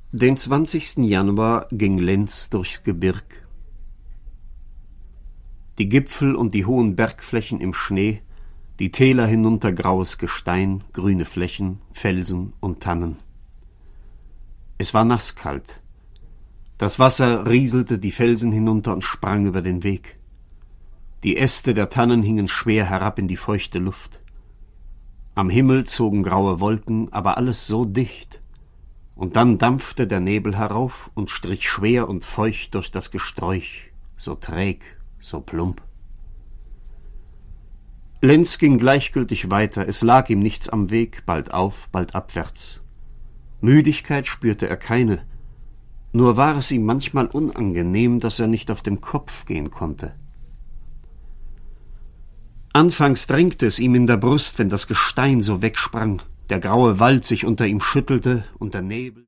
Den 20. Januar ging Lenz durchs Gebirg. Die Gipfel und die hohen Bergflächen im Schnee, die Täler hinunter graues Gestein, grüne Flächen, Felsen und Tannen. Es war nasskalt. Das Wasser rieselte die Felsen hinunter und sprang über den Weg. Die Äste der Tannen hingen schwer herab in die feuchte Luft. Am Himmel zogen graue Wolken, aber alles so dicht. Und dann dampfte der Nebel herauf und strich schwer und feucht durch das Gesträuch, so träg, so plump. Lenz ging gleichgültig weiter, es lag ihm nichts am Weg, bald auf, bald abwärts. Müdigkeit spürte er keine, nur war es ihm manchmal unangenehm, dass er nicht auf dem Kopf gehen konnte. Anfangs drängte es ihm in der Brust, wenn das Gestein so wegsprang, der graue Wald sich unter ihm schüttelte und der Nebel